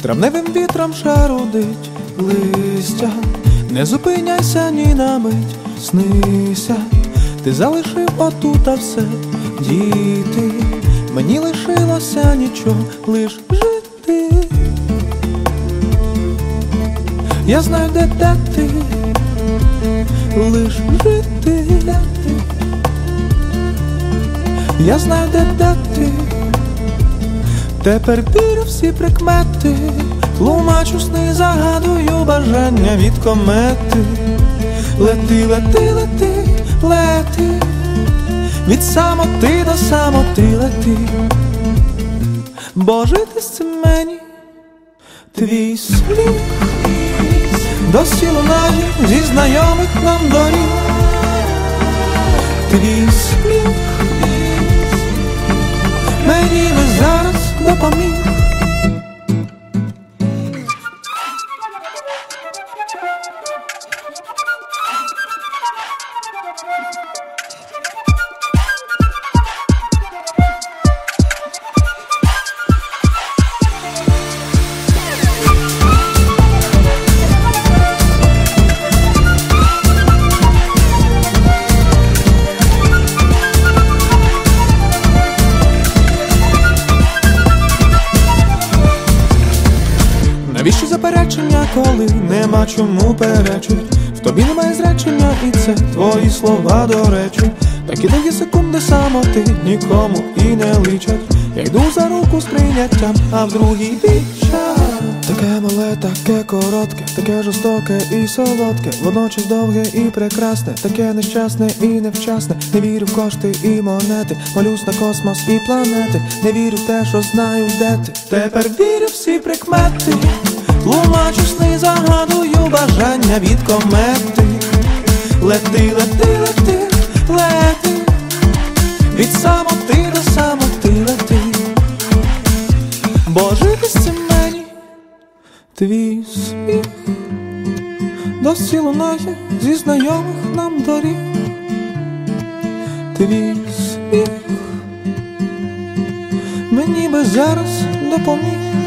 Травневим вітром шарудить листя, не зупиняйся ні на мить, снися. Ти залишив отута все, діти, мені лишилося нічого, лиш жити. Я знаю, де ти, лиш жити. Я знаю, де ти, тепер вірю всі прикмети, тлумачу сни, загадую бажання від комети. Лети, лети, лети, лети, від самоти до самоти лети, бо жити з цим мені твій сміх досі лунає зі знайомих нам доріг. Твій сміх мені би зараз допоміг. Навіщо заперечення, коли нема чому перечить? В тобі немає зречення, і це твої слова до речі. Такі довгі секунди самоти нікому і не личать. Я йду за руку з прийняттям, а в другій відчай. Таке мале, таке коротке, таке жорстоке і солодке, водночас довге і прекрасне, таке нещасне і невчасне. Не вірю в кошти і монети, молюсь на космос і планети. Не вірю в те, що знаю, де ти, тепер вірю всі прикмети, тлумачу сни, загадую бажання від комети. Лети, лети, лети, лети, від самоти до самоти лети, бо жити з цим мені твій сміх досі лунає зі знайомих нам доріг. Твій сміх мені би зараз допоміг.